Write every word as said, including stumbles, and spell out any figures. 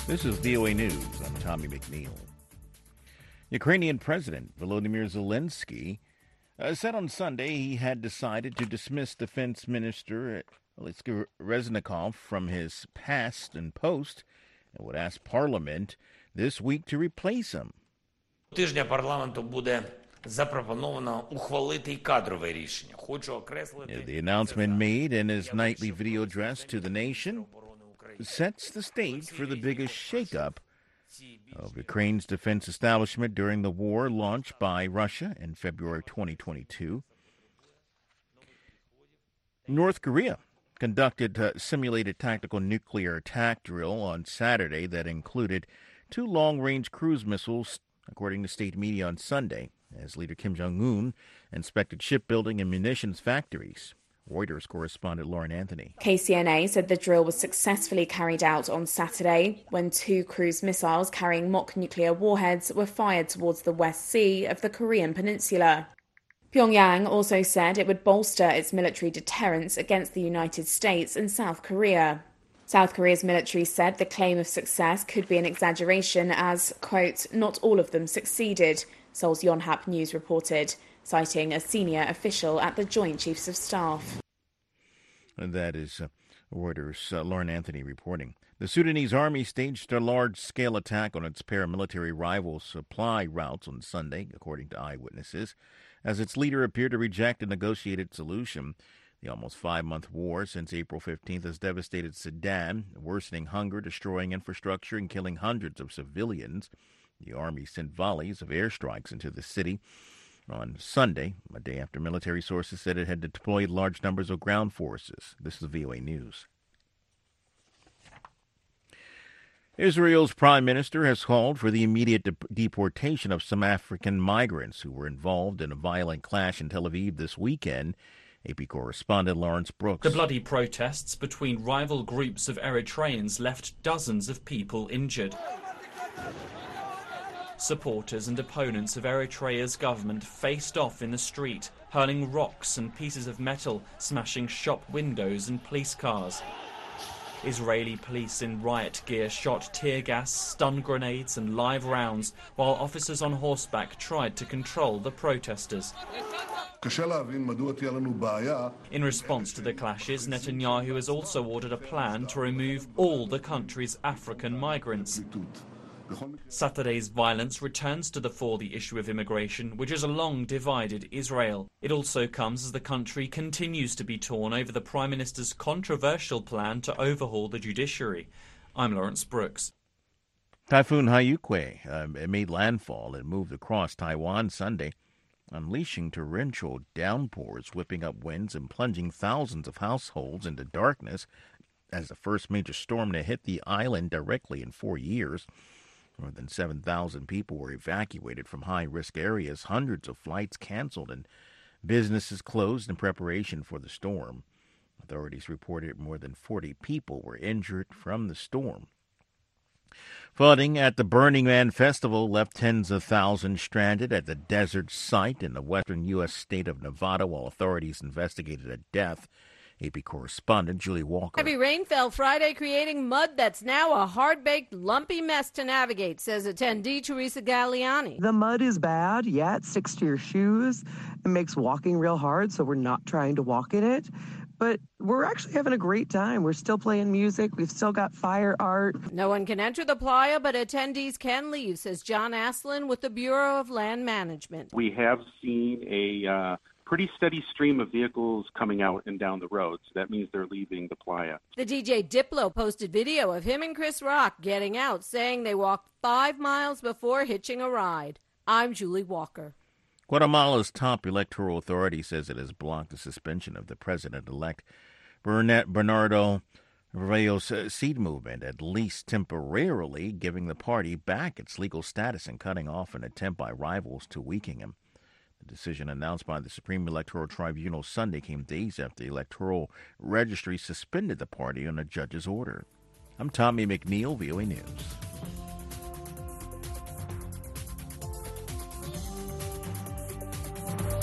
This is V O A News. I'm Tommy McNeil. Ukrainian President Volodymyr Zelensky uh, said on Sunday he had decided to dismiss Defense Minister Oleksiy Reznikov from his past and post and would ask Parliament this week to replace him. Тижня парламенту буде запропоновано ухвалити кадрове рішення. Хочу окреслити. The announcement made in his nightly video address to the nation sets the stage for the biggest shakeup of Ukraine's defense establishment during the war launched by Russia in February twenty twenty-two. North Korea conducted a simulated tactical nuclear attack drill on Saturday that included two long-range cruise missiles, according to state media on Sunday, as leader Kim Jong-un inspected shipbuilding and munitions factories. Reuters correspondent Lauren Anthony. K C N A said the drill was successfully carried out on Saturday when two cruise missiles carrying mock nuclear warheads were fired towards the West Sea of the Korean peninsula. Pyongyang also said it would bolster its military deterrence against the United States and South Korea. South Korea's military said the claim of success could be an exaggeration as, quote, not all of them succeeded, Seoul's Yonhap News reported, citing a senior official at the Joint Chiefs of Staff. And that is uh, Reuters' uh, Lauren Anthony reporting. The Sudanese army staged a large-scale attack on its paramilitary rival supply routes on Sunday, according to eyewitnesses, as its leader appeared to reject a negotiated solution. The almost five-month war since April fifteenth has devastated Sudan, worsening hunger, destroying infrastructure, and killing hundreds of civilians. The army sent volleys of airstrikes into the city on Sunday, a day after military sources said it had deployed large numbers of ground forces. This is V O A News. Israel's prime minister has called for the immediate de- deportation of some African migrants who were involved in a violent clash in Tel Aviv this weekend. A P correspondent Lawrence Brooks. The bloody protests between rival groups of Eritreans left dozens of people injured. Supporters and opponents of Eritrea's government faced off in the street, hurling rocks and pieces of metal, smashing shop windows and police cars. Israeli police in riot gear shot tear gas, stun grenades and live rounds, while officers on horseback tried to control the protesters. In response to the clashes, Netanyahu has also ordered a plan to remove all the country's African migrants. Saturday's violence returns to the fore the issue of immigration, which has long divided Israel. It also comes as the country continues to be torn over the Prime Minister's controversial plan to overhaul the judiciary. I'm Lawrence Brooks. Typhoon Haiukwe uh, made landfall and moved across Taiwan Sunday, unleashing torrential downpours, whipping up winds and plunging thousands of households into darkness as the first major storm to hit the island directly in four years. More than seven thousand people were evacuated from high-risk areas, hundreds of flights canceled, and businesses closed in preparation for the storm. Authorities reported more than forty people were injured from the storm. Flooding at the Burning Man Festival left tens of thousands stranded at the desert site in the western U S state of Nevada while authorities investigated a death. A P correspondent Julie Walker. Heavy rain fell Friday, creating mud that's now a hard-baked, lumpy mess to navigate, says attendee Teresa Galliani. The mud is bad. Yeah, it sticks to your shoes. It makes walking real hard, so we're not trying to walk in it. But we're actually having a great time. We're still playing music. We've still got fire art. No one can enter the playa, but attendees can leave, says John Aslin with the Bureau of Land Management. We have seen a uh, pretty steady stream of vehicles coming out and down the road, so that means they're leaving the playa. The D J Diplo posted video of him and Chris Rock getting out, saying they walked five miles before hitching a ride. I'm Julie Walker. Guatemala's top electoral authority says it has blocked the suspension of the president-elect Bernardo Rios' seed movement, at least temporarily, giving the party back its legal status and cutting off an attempt by rivals to weaken him. The decision announced by the Supreme Electoral Tribunal Sunday came days after the Electoral Registry suspended the party on a judge's order. I'm Tommy McNeil, V O A News.